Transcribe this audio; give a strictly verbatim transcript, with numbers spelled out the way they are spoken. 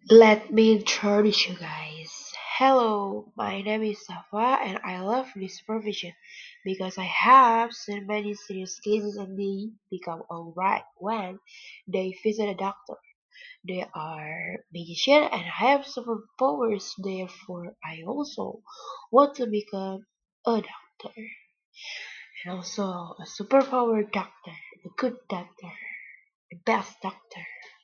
Let me introduce you guys. Hello, my name is Safa and I love this profession because I have seen many serious cases and they become alright when they visit a doctor. They are magician and have superpowers, therefore I also want to become a doctor. And also a superpower doctor, the good doctor, the best doctor.